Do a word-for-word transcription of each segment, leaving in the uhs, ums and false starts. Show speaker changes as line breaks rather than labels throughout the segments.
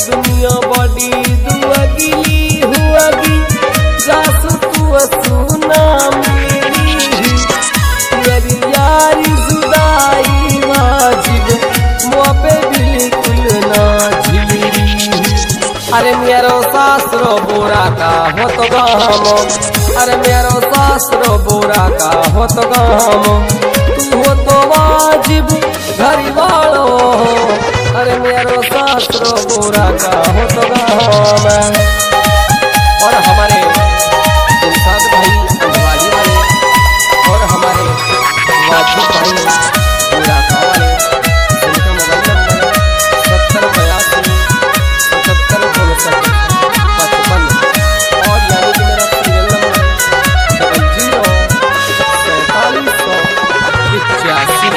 दुनिया बड़ी दुअगिली हुआगी जासु तू सुना मेरी तेरी यारी जुदाई वाजिब मुआ पे बिल्कुल ना झिली। अरे मेरो सासरो बुरा का हो तो गामो, अरे मेरो सासरो बुरा का हो तो गामो, तू हो तो वाजिब घरी वालो, अरे मेरो सासरो बुरा का हो तो गाम। और हमारे दिलसाद भाई अंधवाजी वाले और हमारे वाजिब भाई बुरा का वाले, जिनका मोबाइल नंबर सत्तर बयासी सत्तर उनसठ पचपन और यानी कि मेरा सीरियल नंबर डबल जीरो सैतालीस सौ पिचासी।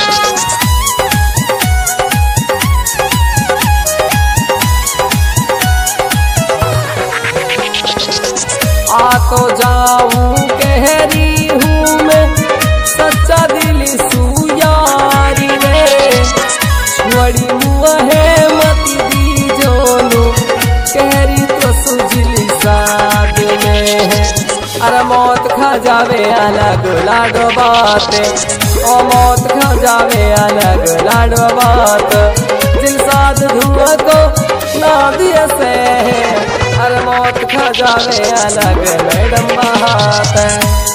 आ तो जाऊं कह रही हूँ मैं सच्चा दिल सुयारी रे, छोड़ी मुआ है मत दी जोनू कहरी तो सुजली साथ में है। अरे मौत खा जावे अलग लाडो बात, ओ मौत खा जावे अलग लाडो बात, दिल साथ धुआं को ना दिया से, अरे मौत खा जावे अलग मैडम बात।